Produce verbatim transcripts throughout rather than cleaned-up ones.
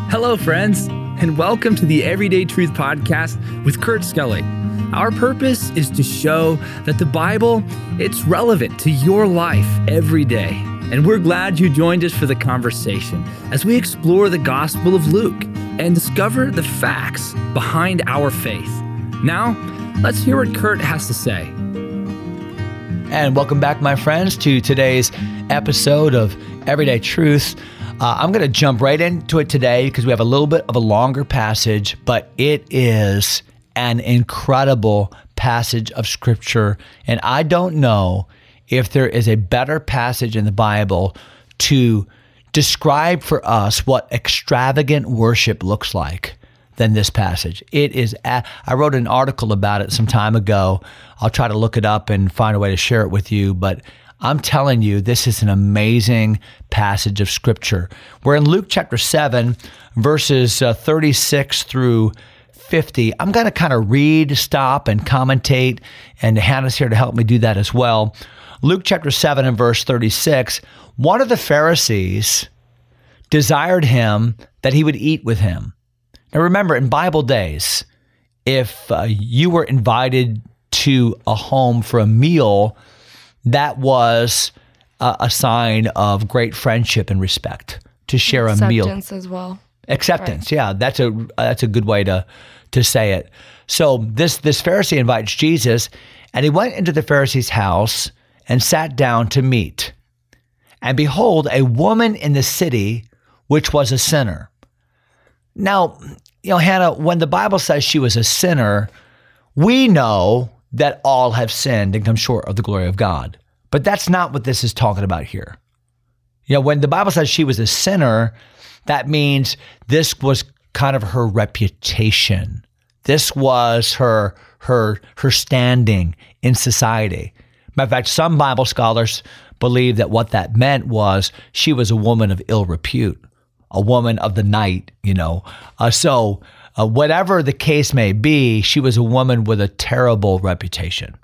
Hello, friends, and welcome to the Everyday Truth Podcast with Kurt Skelly. Our purpose is to show that the Bible, it's relevant to your life every day. And we're glad you joined us for the conversation as we explore the Gospel of Luke and discover the facts behind our faith. Now, let's hear what Kurt has to say. And welcome back, my friends, to today's episode of Everyday Truth. Uh, I'm going to jump right into it today because we have a little bit of a longer passage, but it is an incredible passage of Scripture. And I don't know if there is a better passage in the Bible to describe for us what extravagant worship looks like than this passage. It is, a, I wrote an article about it some time ago. I'll try to look it up and find a way to share it with you, but I'm telling you, this is an amazing passage of Scripture. We're in Luke chapter seven, verses uh, thirty-six through fifty. I'm going to kind of read, stop, and commentate, and Hannah's here to help me do that as well. Luke chapter seven and verse thirty-six, one of the Pharisees desired him that he would eat with him. Now remember, in Bible days, if uh, you were invited to a home for a meal, that was a, a sign of great friendship and respect to share a meal. Acceptance as well. Acceptance, right. Yeah, that's a that's a good way to to say it. So this this Pharisee invites Jesus, and he went into the Pharisee's house and sat down to meat. And behold, a woman in the city, which was a sinner. Now, you know, Hannah, when the Bible says she was a sinner, we know that all have sinned and come short of the glory of God. But that's not what this is talking about here. You know, when the Bible says she was a sinner, that means this was kind of her reputation. This was her her her standing in society. Matter of fact, some Bible scholars believe that what that meant was she was a woman of ill repute, a woman of the night, you know. Uh, so uh, whatever the case may be, she was a woman with a terrible reputation.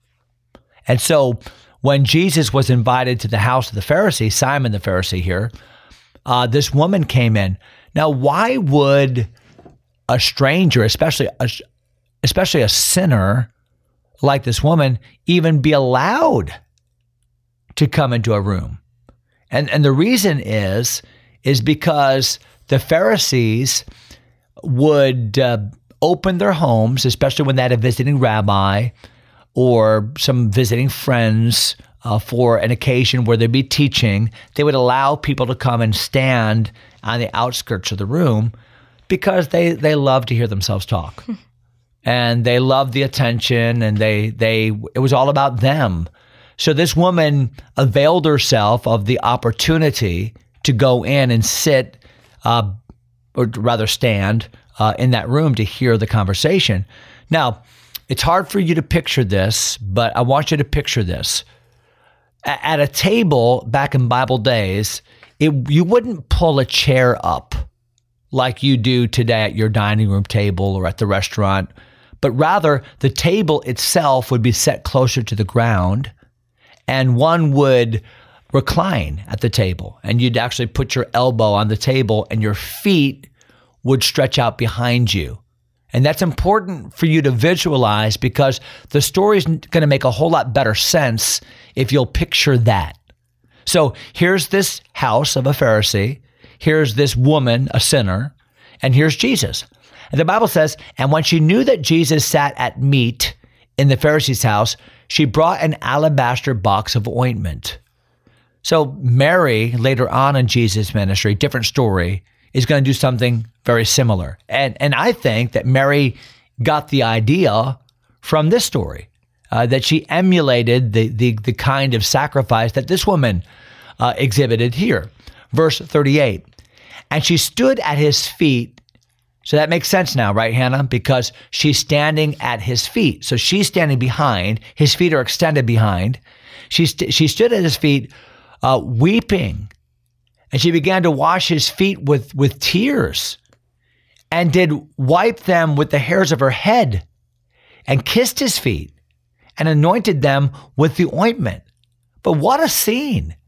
And so when Jesus was invited to the house of the Pharisee, Simon the Pharisee here, uh, this woman came in. Now, why would a stranger, especially a, especially a sinner like this woman, even be allowed to come into a room? And and the reason is, is because the Pharisees would uh, open their homes, especially when they had a visiting rabbi or some visiting friends uh, for an occasion where they'd be teaching. They would allow people to come and stand on the outskirts of the room because they, they love to hear themselves talk. And they loved the attention, and they they it was all about them. So this woman availed herself of the opportunity to go in and sit, uh, or rather stand, uh, in that room to hear the conversation. Now, it's hard for you to picture this, but I want you to picture this. A- at a table back in Bible days, it, you wouldn't pull a chair up like you do today at your dining room table or at the restaurant, but rather the table itself would be set closer to the ground, and one would recline at the table, and you'd actually put your elbow on the table and your feet would stretch out behind you. And that's important for you to visualize because the story is going to make a whole lot better sense if you'll picture that. So here's this house of a Pharisee, here's this woman, a sinner, and here's Jesus. And the Bible says, and when she knew that Jesus sat at meat in the Pharisee's house, she brought an alabaster box of ointment. So Mary, later on in Jesus' ministry, different story, is going to do something very similar. And and I think that Mary got the idea from this story, uh, that she emulated the, the, the kind of sacrifice that this woman uh, exhibited here. Verse thirty-eight, and she stood at his feet. So that makes sense now, right, Hannah? Because she's standing at his feet. So she's standing behind. His feet are extended behind. She, st- she stood at his feet, uh, weeping. And she began to wash his feet with, with tears and did wipe them with the hairs of her head and kissed his feet and anointed them with the ointment. But what a scene.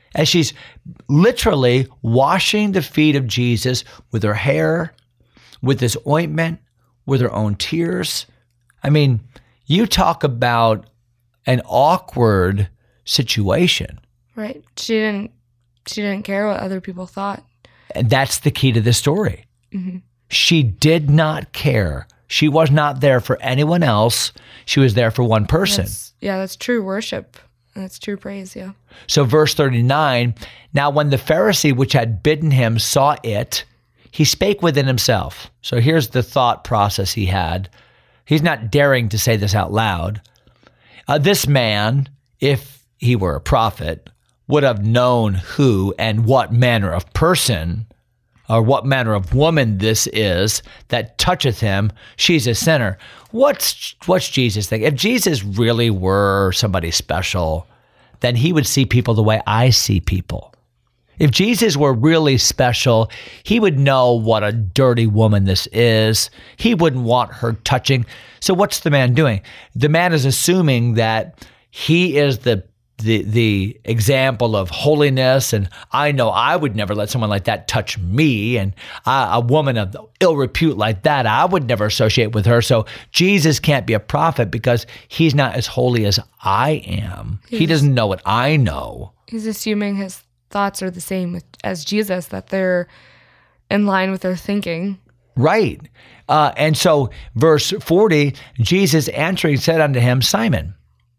as she's literally washing the feet of Jesus with her hair, with this ointment, with her own tears. I mean, you talk about an awkward situation. Right. She didn't she didn't care what other people thought. And that's the key to this story. Mm-hmm. She did not care. She was not there for anyone else. She was there for one person. That's, yeah, that's true worship. That's true praise, yeah. So verse thirty-nine, now when the Pharisee which had bidden him saw it, he spake within himself. So here's the thought process he had. He's not daring to say this out loud. Uh, this man, if he were a prophet, would have known who and what manner of person or what manner of woman this is that toucheth him. She's a sinner. What's what's Jesus think? If Jesus really were somebody special, then he would see people the way I see people. If Jesus were really special, he would know what a dirty woman this is. He wouldn't want her touching. So what's the man doing? The man is assuming that he is the the the example of holiness, and I know I would never let someone like that touch me, and I, a woman of ill repute like that, I would never associate with her. So Jesus can't be a prophet because he's not as holy as I am. He's, he doesn't know what I know. He's assuming his thoughts are the same with, as Jesus, that they're in line with their thinking. Right. Uh, and so verse forty, Jesus answering said unto him, Simon,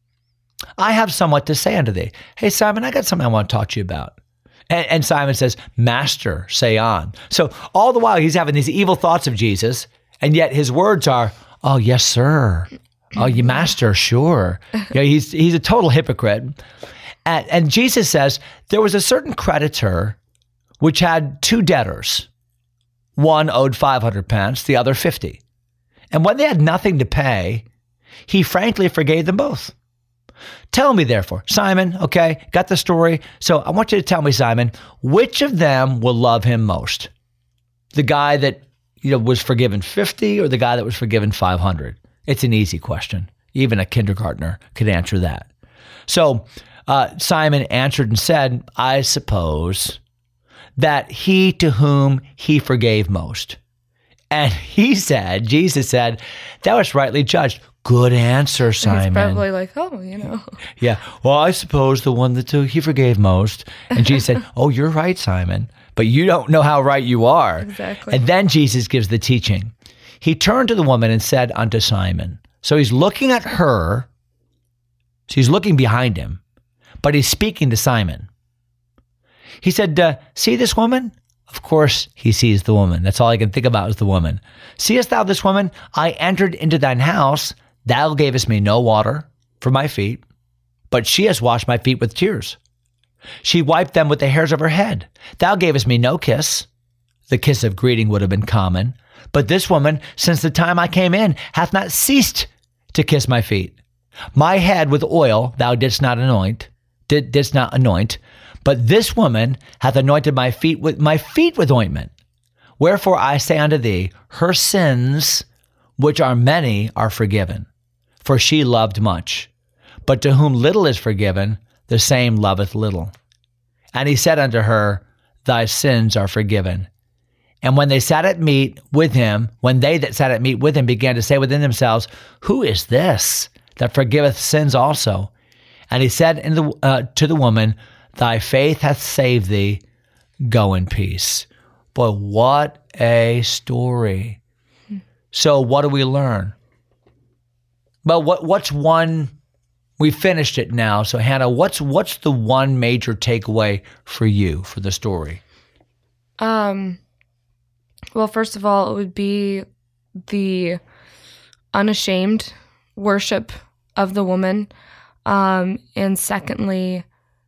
I have somewhat to say unto thee. Hey, Simon, I got something I want to talk to you about. And, and Simon says, Master, say on. So all the while he's having these evil thoughts of Jesus, and yet his words are, oh, yes, sir. Oh, you master, sure. You know, he's, he's a total hypocrite. And, and Jesus says, there was a certain creditor which had two debtors. One owed five hundred pence, the other fifty. And when they had nothing to pay, he frankly forgave them both. Tell me, therefore, Simon, okay, got the story. So I want you to tell me, Simon, which of them will love him most? The guy that, you know, was forgiven fifty or the guy that was forgiven five hundred? It's an easy question. Even a kindergartner could answer that. So uh, Simon answered and said, I suppose that he to whom he forgave most. And he said, Jesus said, thou hast rightly judged. Good answer, Simon. He's probably like, oh, you know. Yeah. Well, I suppose the one that uh, he forgave most. And Jesus said, oh, you're right, Simon. But you don't know how right you are. Exactly. And then Jesus gives the teaching. He turned to the woman and said unto Simon. So he's looking at her. So he's looking behind him. But he's speaking to Simon. He said, uh, see this woman? Of course, he sees the woman. That's all I can think about is the woman. Seest thou this woman? I entered into thine house. Thou gavest me no water for my feet, but she has washed my feet with tears. She wiped them with the hairs of her head. Thou gavest me no kiss. The kiss of greeting would have been common. But this woman, since the time I came in, hath not ceased to kiss my feet. My head with oil thou didst not anoint, did, didst not anoint, but this woman hath anointed my feet with my feet with ointment. Wherefore I say unto thee, her sins, which are many, are forgiven. For she loved much. But to whom little is forgiven, the same loveth little. And he said unto her, thy sins are forgiven. And when they sat at meat with him, when they that sat at meat with him began to say within themselves, who is this that forgiveth sins also? And he said in the, uh, to the woman, thy faith hath saved thee. Go in peace. Boy, what a story. So what do we learn? Well, what what's one, we finished it now. So Hannah, what's what's the one major takeaway for you for the story? Um, well, first of all, it would be the unashamed worship of the woman. Um, and secondly,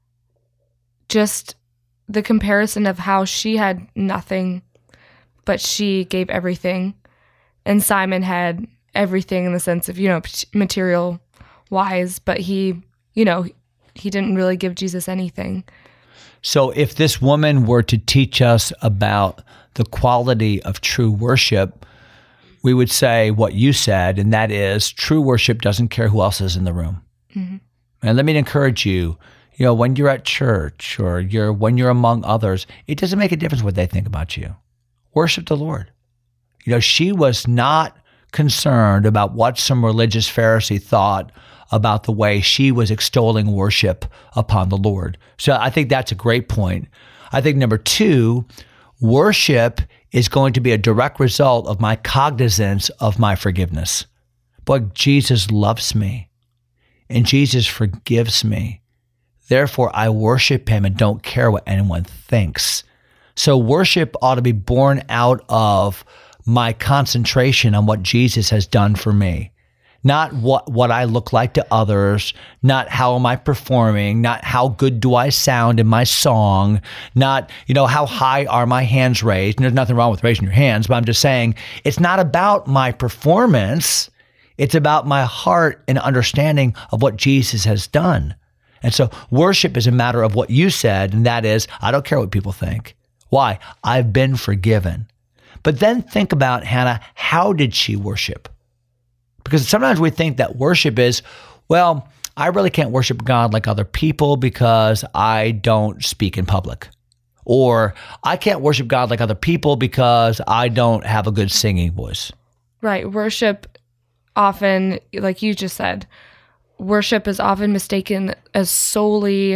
just the comparison of how she had nothing, but she gave everything. And Simon had everything in the sense of, you know, material wise, but he, you know, he didn't really give Jesus anything. So if this woman were to teach us about the quality of true worship, we would say what you said, and that is true worship doesn't care who else is in the room. Mm-hmm. And let me encourage you, You know, when you're at church or you're when you're among others, it doesn't make a difference what they think about you. Worship the Lord. You know, she was not concerned about what some religious Pharisee thought about the way she was extolling worship upon the Lord. So I think that's a great point. I think number two, worship is going to be a direct result of my cognizance of my forgiveness. But Jesus loves me and Jesus forgives me. Therefore, I worship him and don't care what anyone thinks. So worship ought to be born out of my concentration on what Jesus has done for me. Not what, what I look like to others, not how am I performing, not how good do I sound in my song, not, you know, how high are my hands raised. And there's nothing wrong with raising your hands, but I'm just saying it's not about my performance. It's about my heart and understanding of what Jesus has done. And so worship is a matter of what you said, and that is, I don't care what people think. Why? I've been forgiven. But then think about, Hannah, how did she worship? Because sometimes we think that worship is, well, I really can't worship God like other people because I don't speak in public. Or I can't worship God like other people because I don't have a good singing voice. Right. Worship often, like you just said, worship is often mistaken as solely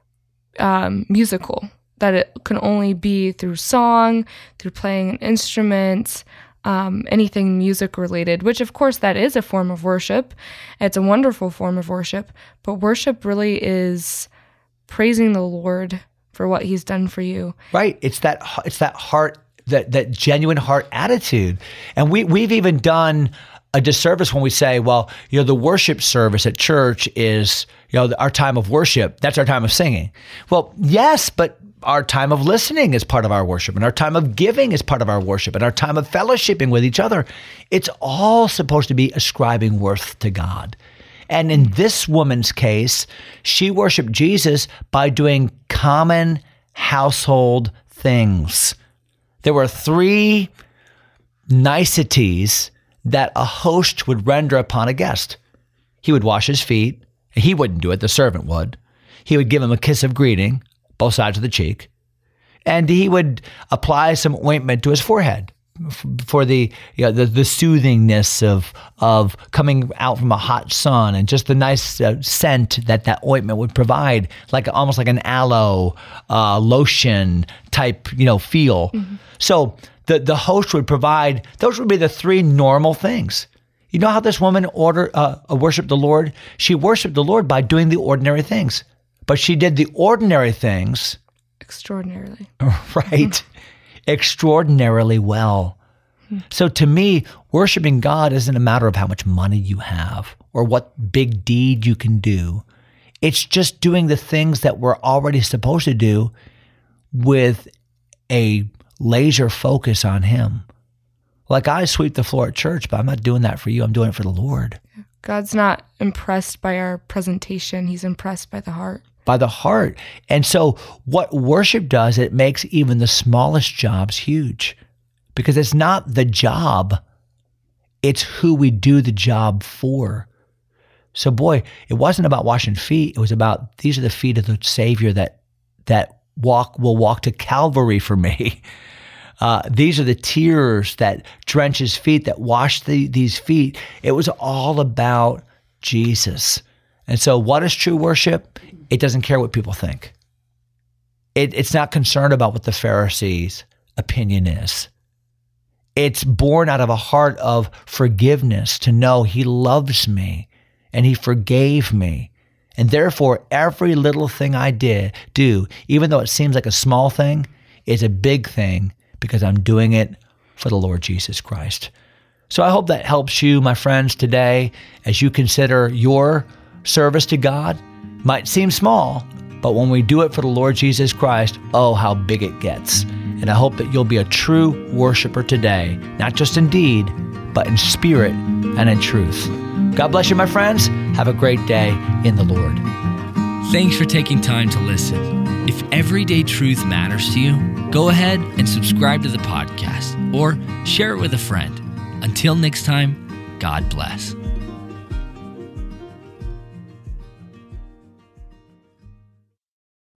um, musical, that it can only be through song, through playing an instrument, um, anything music related, which of course that is a form of worship. It's a wonderful form of worship, but worship really is praising the Lord for what he's done for you. Right. It's that, it's that heart, that, that genuine heart attitude. And we, we've even done a disservice when we say, well, you know, the worship service at church is, you know, our time of worship. That's our time of singing. Well, yes, but our time of listening is part of our worship, and our time of giving is part of our worship, and our time of fellowshipping with each other. It's all supposed to be ascribing worth to God. And in this woman's case, she worshiped Jesus by doing common household things. There were three niceties that a host would render upon a guest. He would wash his feet. He wouldn't do it, the servant would. He would give him a kiss of greeting, both sides of the cheek, and he would apply some ointment to his forehead for the, you know, the, the soothingness of, of coming out from a hot sun, and just the nice uh, scent that that ointment would provide, like almost like an aloe uh, lotion type, you know, feel. Mm-hmm. So the, the host would provide, those would be the three normal things. You know how this woman order uh, worshiped the Lord? She worshiped the Lord by doing the ordinary things. But she did the ordinary things extraordinarily. Right. Extraordinarily well. Mm-hmm. So to me, worshiping God isn't a matter of how much money you have or what big deed you can do. It's just doing the things that we're already supposed to do with a laser focus on him. Like I sweep the floor at church, but I'm not doing that for you. I'm doing it for the Lord. God's not impressed by our presentation. He's impressed by the heart. By the heart. And so what worship does, it makes even the smallest jobs huge, because it's not the job, it's who we do the job for. So boy, it wasn't about washing feet. It was about, these are the feet of the Savior that that walk will walk to Calvary for me. Uh, these are the tears that drench his feet, that wash the, these feet. It was all about Jesus. And so what is true worship? It doesn't care what people think. It, it's not concerned about what the Pharisees' opinion is. It's born out of a heart of forgiveness, to know he loves me and he forgave me. And therefore, every little thing I did do, even though it seems like a small thing, is a big thing, because I'm doing it for the Lord Jesus Christ. So I hope that helps you, my friends, today, as you consider your service to God. Might seem small, but when we do it for the Lord Jesus Christ, oh, how big it gets. And I hope that you'll be a true worshiper today, not just in deed, but in spirit and in truth. God bless you, my friends. Have a great day in the Lord. Thanks for taking time to listen. If everyday truth matters to you, go ahead and subscribe to the podcast or share it with a friend. Until next time, God bless.